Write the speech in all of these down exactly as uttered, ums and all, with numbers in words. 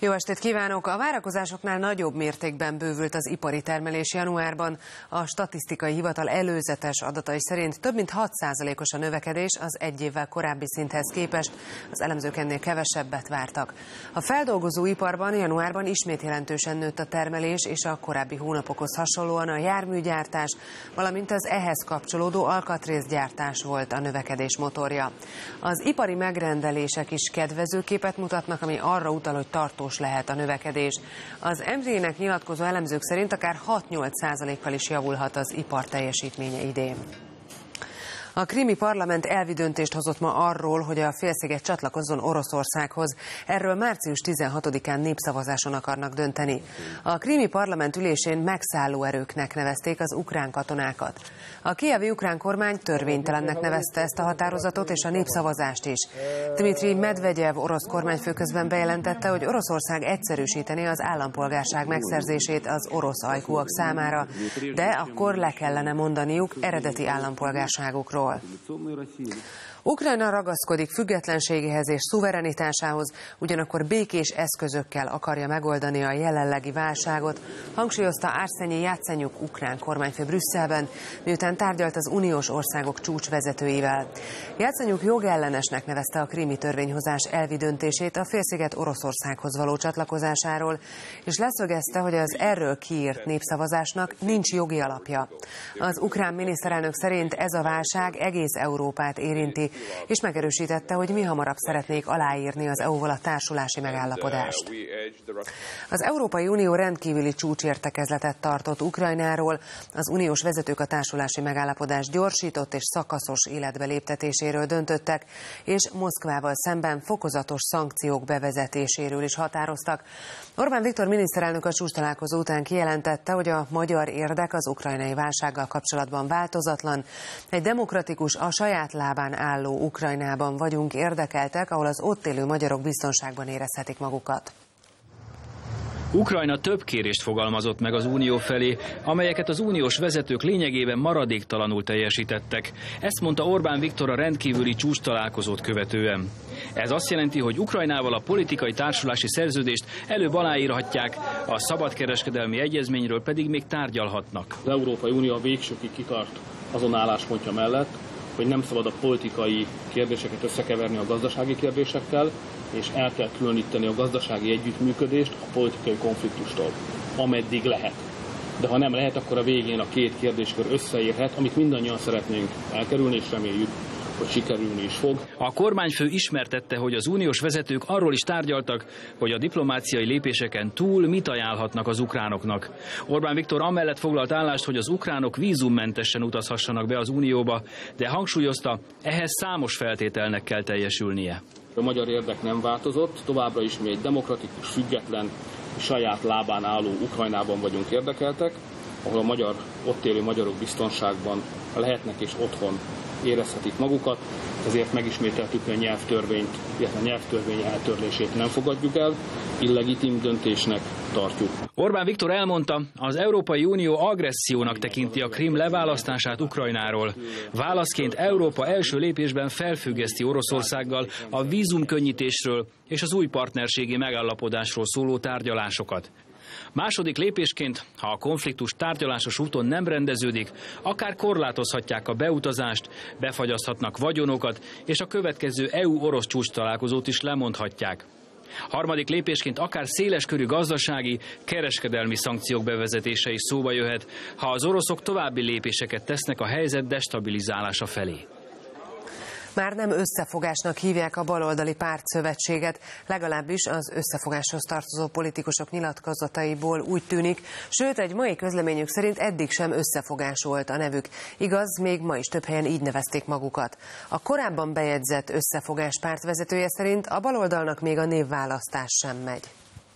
Jó estét kívánok! A várakozásoknál nagyobb mértékben bővült az ipari termelés januárban. A statisztikai hivatal előzetes adatai szerint több mint hat százalékos a növekedés az egy évvel korábbi szinthez képest, az elemzők ennél kevesebbet vártak. A feldolgozóiparban januárban ismét jelentősen nőtt a termelés, és a korábbi hónapokhoz hasonlóan a járműgyártás, valamint az ehhez kapcsolódó alkatrészgyártás volt a növekedés motorja. Az ipari megrendelések is kedvező képet mutatnak, ami arra utal, hogy tartós lehet a növekedés. Az em té-nek nyilatkozó elemzők szerint akár hat-nyolc százalékkal is javulhat az ipar teljesítménye idén. A krími parlament elvi döntést hozott ma arról, hogy a félsziget csatlakozzon Oroszországhoz. Erről március tizenhatodikán népszavazáson akarnak dönteni. A krími parlament ülésén megszálló erőknek nevezték az ukrán katonákat. A kijevi ukrán kormány törvénytelennek nevezte ezt a határozatot és a népszavazást is. Dmitrij Medvegyev orosz kormányfő közben bejelentette, hogy Oroszország egyszerűsítené az állampolgárság megszerzését az orosz ajkúak számára, de akkor le kellene mondaniuk eredeti állampolgárságukról. Ukrajna ragaszkodik függetlenségéhez és szuverenitásához, ugyanakkor békés eszközökkel akarja megoldani a jelenlegi válságot, hangsúlyozta Arsenij Jatsenyuk ukrán kormányfő Brüsszelben, miután tárgyalt az uniós országok csúcsvezetőivel. Jatsenyuk jogellenesnek nevezte a krími törvényhozás elvi döntését a félsziget Oroszországhoz való csatlakozásáról, és leszögezte, hogy az erről kiírt népszavazásnak nincs jogi alapja. Az ukrán miniszterelnök szerint ez a válság egész Európát érinti, és megerősítette, hogy mihamarabb szeretnék aláírni az é u-val a társulási megállapodást. Az Európai Unió rendkívüli csúcsértekezletet tartott Ukrajnáról. Az uniós vezetők a társulási megállapodás gyorsított és szakaszos életbe léptetéséről döntöttek, és Moszkvával szemben fokozatos szankciók bevezetéséről is határoztak. Orbán Viktor miniszterelnök a csúcstalálkozó után kijelentette, hogy a magyar érdek az ukrajnai válsággal kapcsolatban változatlan. Egy demokratikus, a saját lábán álló Ukrajnában vagyunk érdekeltek, ahol az ott élő magyarok biztonságban érezhetik magukat. Ukrajna több kérést fogalmazott meg az Unió felé, amelyeket az uniós vezetők lényegében maradéktalanul teljesítettek. Ezt mondta Orbán Viktor a rendkívüli csúcstalálkozót követően. Ez azt jelenti, hogy Ukrajnával a politikai társulási szerződést előbb aláírhatják, a szabadkereskedelmi egyezményről pedig még tárgyalhatnak. Az Európai Unió a végsőkig kitart azon álláspontja mellett, hogy nem szabad a politikai kérdéseket összekeverni a gazdasági kérdésekkel, és el kell különíteni a gazdasági együttműködést a politikai konfliktustól, ameddig lehet. De ha nem lehet, akkor a végén a két kérdéskör összeérhet, amit mindannyian szeretnénk elkerülni, és reméljük, hogy sikerülni is fog. A kormányfő ismertette, hogy az uniós vezetők arról is tárgyaltak, hogy a diplomáciai lépéseken túl mit ajánlhatnak az ukránoknak. Orbán Viktor amellett foglalt állást, hogy az ukránok vízummentesen utazhassanak be az Unióba, de hangsúlyozta, ehhez számos feltételnek kell teljesülnie. A magyar érdek nem változott, továbbra is mi egy demokratikus, független, saját lábán álló Ukrajnában vagyunk érdekeltek, ahol a magyar, ott élő magyarok biztonságban lehetnek és otthon érezhetik magukat, ezért megismételtük, hogy a nyelvtörvényt, illetve a nyelvtörvény eltörlését nem fogadjuk el, illegitim döntésnek tartjuk. Orbán Viktor elmondta, az Európai Unió agressziónak tekinti a Krím leválasztását Ukrajnáról. Válaszként Európa első lépésben felfüggeszti Oroszországgal a vízumkönnyítésről és az új partnerségi megállapodásról szóló tárgyalásokat. Második lépésként, ha a konfliktus tárgyalásos úton nem rendeződik, akár korlátozhatják a beutazást, befagyaszthatnak vagyonokat, és a következő é u-orosz csúcstalálkozót is lemondhatják. Harmadik lépésként akár széleskörű gazdasági, kereskedelmi szankciók bevezetése is szóba jöhet, ha az oroszok további lépéseket tesznek a helyzet destabilizálása felé. Már nem összefogásnak hívják a baloldali pártszövetséget, legalábbis az összefogáshoz tartozó politikusok nyilatkozataiból úgy tűnik, sőt egy mai közleményük szerint eddig sem összefogás volt a nevük. Igaz, még ma is több helyen így nevezték magukat. A korábban bejegyzett összefogás pártvezetője szerint a baloldalnak még a névválasztás sem megy.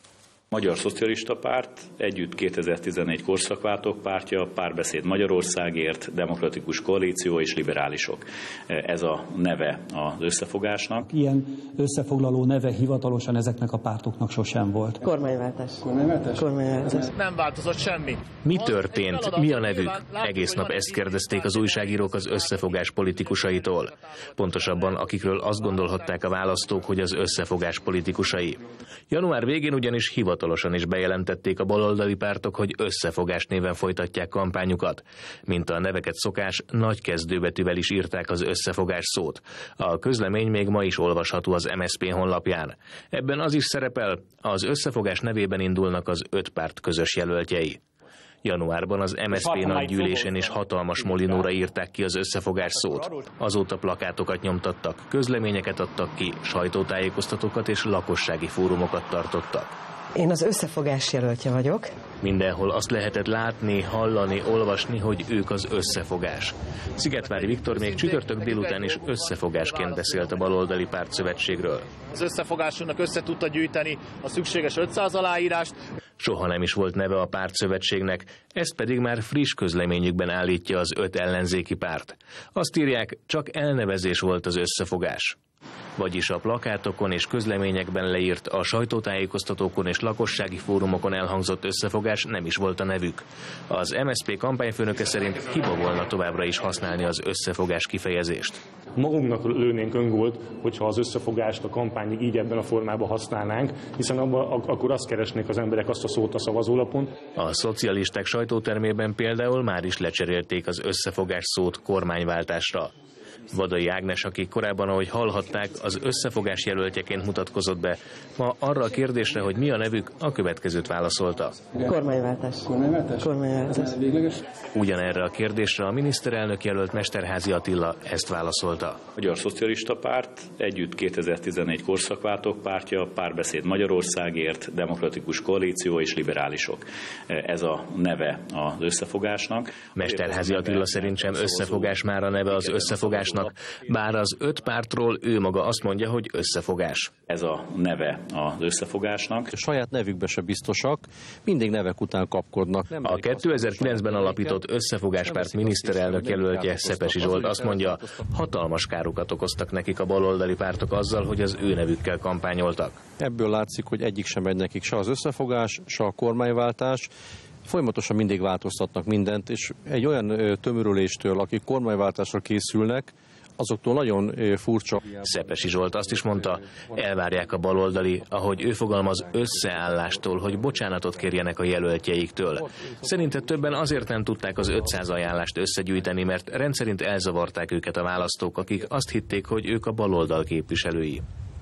Magyar Szocialista Párt, együtt kétezer-tizenegy Korszakváltók Pártja, Párbeszéd Magyarországért, Demokratikus Koalíció és Liberálisok. Ez a neve az összefogásnak. Ilyen összefoglaló neve hivatalosan ezeknek a pártoknak sosem volt. Kormányváltás. Kormányváltás? Kormányváltás. Nem változott semmi. Mi történt? Mi a nevük? Egész nap ezt kérdezték az újságírók az összefogás politikusaitól. Pontosabban, akikről azt gondolhatták a választók, hogy az összefogás politikusai. Január végén ugyanis hivatalosan is bejelentették a baloldali pártok, hogy összefogás néven folytatják kampányukat. Mint a neveket szokás, nagy kezdőbetűvel is írták az összefogás szót. A közlemény még ma is olvasható az em es zé pé honlapján. Ebben az is szerepel, az összefogás nevében indulnak az öt párt közös jelöltjei. Januárban az em es zé pé nagygyűlésén is hatalmas molinóra írták ki az összefogás szót. Azóta plakátokat nyomtattak, közleményeket adtak ki, sajtótájékoztatókat és lakossági fórumokat tartottak. Én az összefogás jelöltje vagyok. Mindenhol azt lehetett látni, hallani, olvasni, hogy ők az összefogás. Szigetvári Viktor még csütörtök délután is összefogásként beszélt a baloldali pártszövetségről. Az összefogásunknak össze tudta gyűjteni a szükséges ötszáz aláírást. Soha nem is volt neve a pártszövetségnek, ezt pedig már friss közleményükben állítja az öt ellenzéki párt. Azt írják, csak elnevezés volt az összefogás. Vagyis a plakátokon és közleményekben leírt, a sajtótájékoztatókon és lakossági fórumokon elhangzott összefogás nem is volt a nevük. Az em es zé pé kampányfőnöke szerint hiba volna továbbra is használni az összefogás kifejezést. Magunknak lőnénk öngolt, hogyha az összefogást a kampányig így ebben a formában használnánk, hiszen abban, akkor azt keresnék az emberek, azt a szót a szavazólapon. A szocialisták sajtótermében például már is lecserélték az összefogás szót kormányváltásra. Vadai Ágnes, aki korábban, ahogy hallhatták, az összefogás jelöltjeként mutatkozott be, ma arra a kérdésre, hogy mi a nevük, a következőt válaszolta. Kormányváltás. Kormányváltás? Kormányváltás. Ugyanerre a kérdésre a miniszterelnök jelölt Mesterházy Attila ezt válaszolta. Magyar Szocialista Párt, együtt kétezer-tizenegy Korszakváltók Pártja, Párbeszéd Magyarországért, Demokratikus Koalíció és Liberálisok. Ez a neve az összefogásnak. Mesterházy Attila szerint sem összefogás már a neve az összefogásnak, bár az öt pártról ő maga azt mondja, hogy összefogás. Ez a neve az összefogásnak. A saját nevükbe se biztosak, mindig nevek után kapkodnak. A kétezer-kilencben alapított Összefogáspárt miniszterelnök jelöltje, Szepesi Zsolt azt mondja, hatalmas károkat okoztak nekik a baloldali pártok azzal, hogy az ő nevükkel kampányoltak. Ebből látszik, hogy egyik sem megy nekik, se az összefogás, se a kormányváltás. Folyamatosan mindig változtatnak mindent, és egy olyan tömörüléstől, akik kormányváltásra készülnek, azoktól nagyon furcsa. Szepesi Zsolt azt is mondta, elvárják a baloldali, ahogy ő fogalmaz, összeállástól, hogy bocsánatot kérjenek a jelöltjeiktől. Szerinte többen azért nem tudták az ötszáz ajánlást összegyűjteni, mert rendszerint elzavarták őket a választók, akik azt hitték, hogy ők a baloldal képviselői.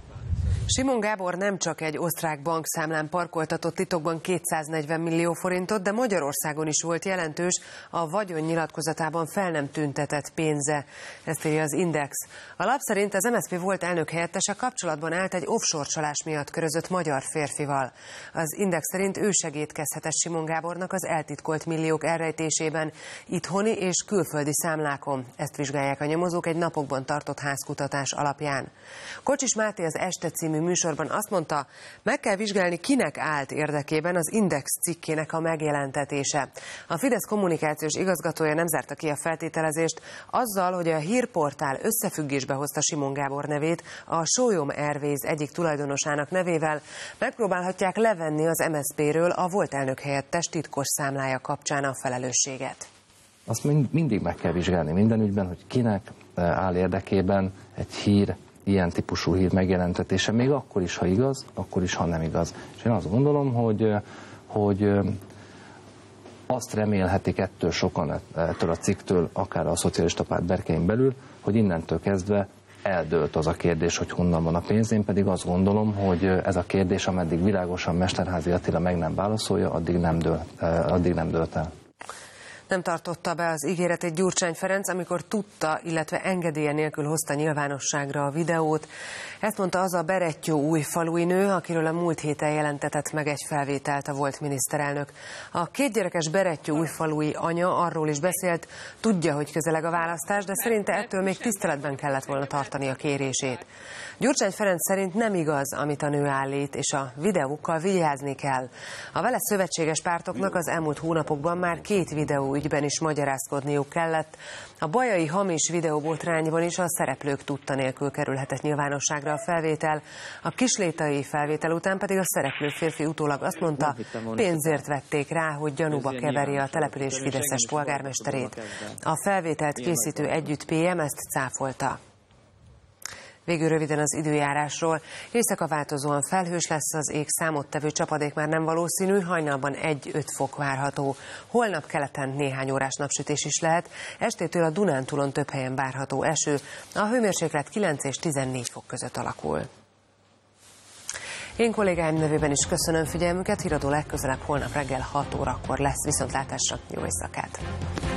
Simon Gábor nem csak egy osztrák bankszámlán parkoltatott titokban kétszáznegyven millió forintot, de Magyarországon is volt jelentős a vagyonnyilatkozatában fel nem tüntetett pénze. Ezt írja az Index. A lap szerint az em es zé pé volt elnök helyettese kapcsolatban állt egy offshore csalás miatt körözött magyar férfival. Az Index szerint ő segédkezhetett Simon Gábornak az eltitkolt milliók elrejtésében itthoni és külföldi számlákon. Ezt vizsgálják a nyomozók egy napokban tartott házkutatás alapján. Kocsis Máté az Este című műsorban azt mondta, meg kell vizsgálni, kinek állt érdekében az Index cikkének a megjelentetése. A Fidesz kommunikációs igazgatója nem zárta ki a feltételezést azzal, hogy a hírportál összefüggésbe hozta Simon Gábor nevét a Sólyom Airways egyik tulajdonosának nevével, megpróbálhatják levenni az em es zé péről a volt elnök helyettes titkos számlája kapcsán a felelősséget. Azt mind, mindig meg kell vizsgálni minden ügyben, hogy kinek áll érdekében egy hír, ilyen típusú hír megjelentetése, még akkor is, ha igaz, akkor is, ha nem igaz. És én azt gondolom, hogy, hogy azt remélhetik ettől sokan, ettől a cikktől, akár a szocialista párt berkein belül, hogy innentől kezdve eldőlt az a kérdés, hogy honnan van a pénz. Én pedig azt gondolom, hogy ez a kérdés, ameddig világosan Mesterházy Attila meg nem válaszolja, addig nem, dől, addig nem dőlt el. Nem tartotta be az ígéretét Gyurcsány Ferenc, amikor tudta, illetve engedélye nélkül hozta nyilvánosságra a videót. Ezt mondta az a Berettyó újfalui nő, akiről a múlt héten jelentetett meg egy felvételt a volt miniszterelnök. A kétgyerekes Berettyó újfalui anya arról is beszélt, tudja, hogy közeleg a választás, de szerinte ettől még tiszteletben kellett volna tartani a kérését. Gyurcsány Ferenc szerint nem igaz, amit a nő állít, és a videókkal vigyázni kell. A vele szövetséges pártoknak az elmúlt hónapokban már két videóügyben is magyarázkodniuk kellett. A bajai hamis videóbotrányban is a szereplők tudta nélkül kerülhetett nyilvánosságra a felvétel. A kislétai felvétel után pedig a szereplő férfi utólag azt mondta, pénzért vették rá, hogy gyanúba keverje a település fideszes polgármesterét. A felvételt készítő együtt pé em ezt cáfolta. Végül röviden az időjárásról. Éjszaka változóan felhős lesz, az ég, számottevő csapadék már nem valószínű, hajnalban egy-öt fok várható. Holnap keleten néhány órás napsütés is lehet, estétől a Dunántúlon több helyen várható eső, a hőmérséklet kilenc és tizennégy fok között alakul. Én kollégáim nevében is köszönöm figyelmüket, híradó legközelebb holnap reggel hat órakor lesz, viszontlátásra, jó éjszakát!